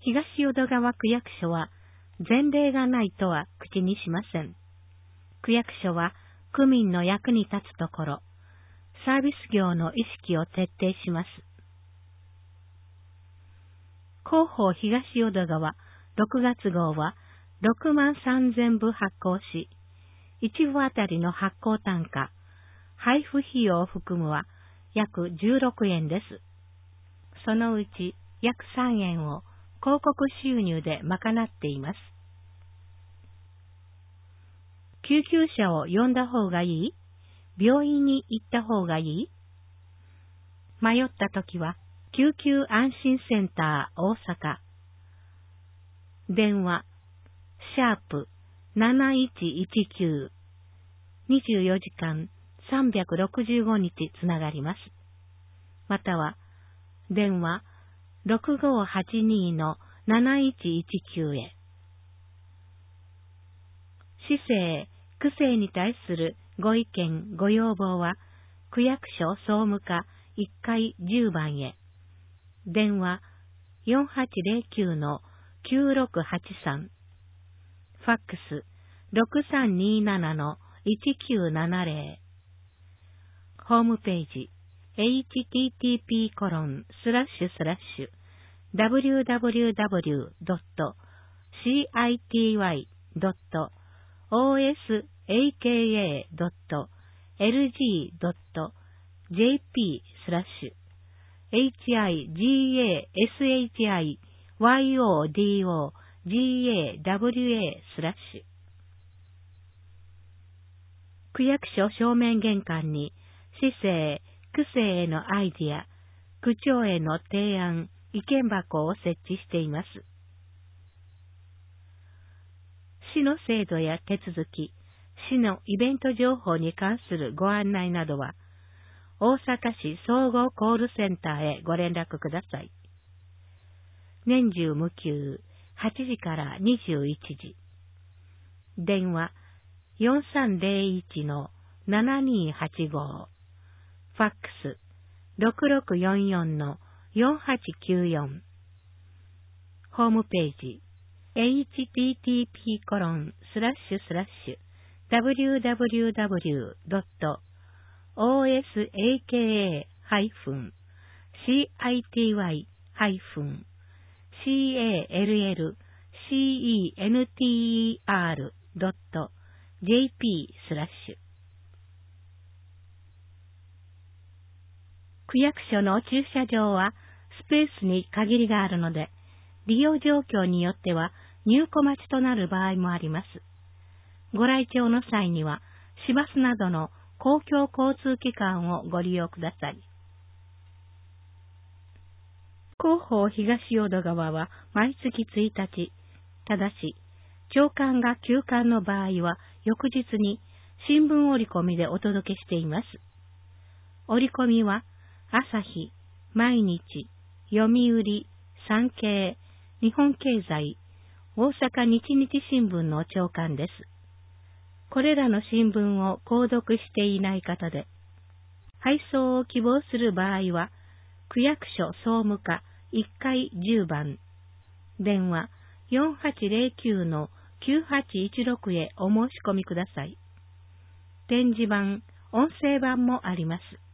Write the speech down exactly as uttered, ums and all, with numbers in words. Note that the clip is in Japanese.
東淀川区役所は前例がないとは口にしません。区役所は区民の役に立つところ、サービス業の意識を徹底します。広報東淀川ろくがつ号はろくまんさんぜんぶ発行し、いちぶあたりの発行単価、配布費用を含むは約じゅうろくえんです。そのうち約さんえんを広告収入で賄っています。救急車を呼んだ方がいい？病院に行った方がいい？迷ったときは、救急安心センター大阪。電話、シャープなないちいちきゅう。にじゅうよじかんさんびゃくろくじゅうごにちつながります。または、電話ろくごーはちにーのなないちいちきゅうへ。市政、区政に対するご意見、ご要望は、区役所総務課いっかいじゅうばんへ。電話よんはちぜろきゅうのきゅうろくはちさん。ファックスろくさんにーななのいちきゅうななぜろ。ホームページ エイチティーティーピーコロンスラッシュスラッシュダブリューダブリューダブリュードットシーアイティーワイドットオーエスエーケーエードットエルジードットジェーピースラッシュエイチアイジーエーエスエイチアイワイオーディーオージーエーダブリューエースラッシュ。区役所正面玄関に市政、区政へのアイディア、区長への提案、意見箱を設置しています。市の制度や手続き、市のイベント情報に関するご案内などは、大阪市総合コールセンターへご連絡ください。年中無休、はちじからにじゅういちじ。電話よんさんぜろいちのななにーはちご。ファックスろくろくよんよんのよんはちきゅうよん。ホームページ エイチティーティーピーコロンスラッシュスラッシュダブリューダブリューダブリュードットオーエスエーケーエーハイフンシーアイティーワイハイフンシーエーエルエルシーイーエヌティーイーアールドットジェーピースラッシュ。区役所の駐車場はスペースに限りがあるので、利用状況によっては入庫待ちとなる場合もあります。ご来庁の際には、市バスなどの公共交通機関をご利用ください。広報東淀川は毎月ついたち、ただし、朝刊が休刊の場合は翌日に新聞折り込みでお届けしています。折り込みは、朝日、毎日、読売、産経、日本経済、大阪日日新聞の朝刊です。これらの新聞を購読していない方で、配送を希望する場合は、区役所総務課いっかいじゅうばん、電話よんはちぜろきゅうのきゅうはちいちろくへお申し込みください。展示版、音声版もあります。